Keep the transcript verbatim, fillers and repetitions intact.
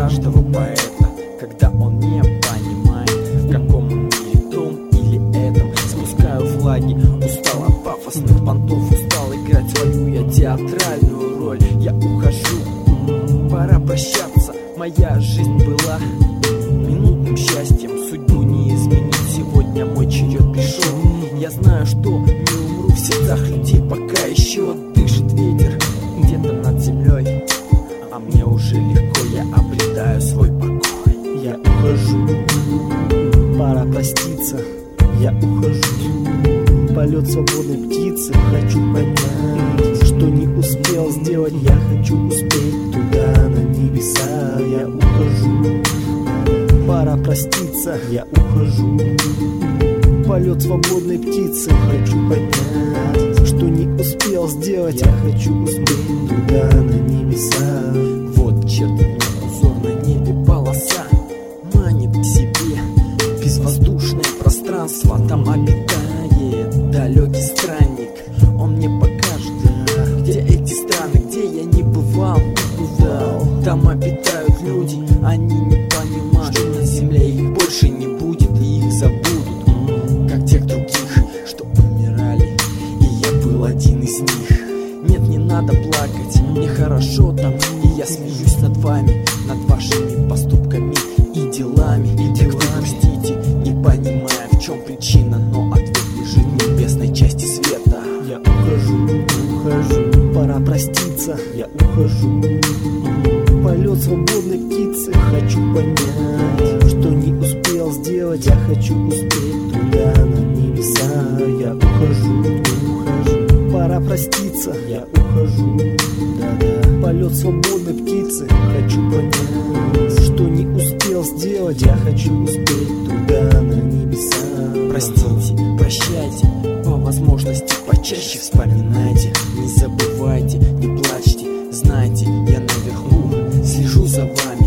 каждого поэта, когда он не понимает, в каком он мире, том или этом. Спускаю флаги, устал от пафосных понтов, устал играть свою я театральную роль. Я ухожу, пора прощаться, моя жизнь была минутным счастьем, судьбу не изменить, сегодня мой черед пришел. Я знаю, что не умру в сердцах людей, пока еще дышит ветер где-то над землей. А мне уже легко, я обретаю свой покой. Я ухожу, пора проститься. Я ухожу, полет свободной птицы. Хочу понять, что не успел сделать. Я хочу успеть туда, на небеса. Я ухожу, пора проститься. Я ухожу, полет свободной птицы. Хочу понять, что не успел сделать. Я хочу успеть туда, на небеса. Вот чертовня узор на небе, полоса манит к себе безвоздушное пространство. Там обитает далекий странник. Он мне покажет, где эти страны, где я не бывал, бывал. Там обитают люди, они не понимают, что на земле их больше не будет, и их забудут, как тех других, что умирали, и я был один из них. Нет, не надо плакать, мне хорошо там, и я смеюсь над вами, над вашими поступками и делами. И те, кто грустите, не понимая, в чем причина, но ответ лежит в небесной части света. Я ухожу, ухожу, пора проститься. Я ухожу, полет свободной птицы. Хочу понять, что не успел сделать. Я хочу успеть туда, на небеса. Я ухожу, ухожу, пора проститься. Я ухожу, да-да, полет свободной птицы. Хочу понять, что не успел сделать. Я хочу успеть туда, на небеса. Простите, прощайте, по возможности почаще вспоминайте. Не забывайте, не плачьте, знайте, я наверху слежу за вами.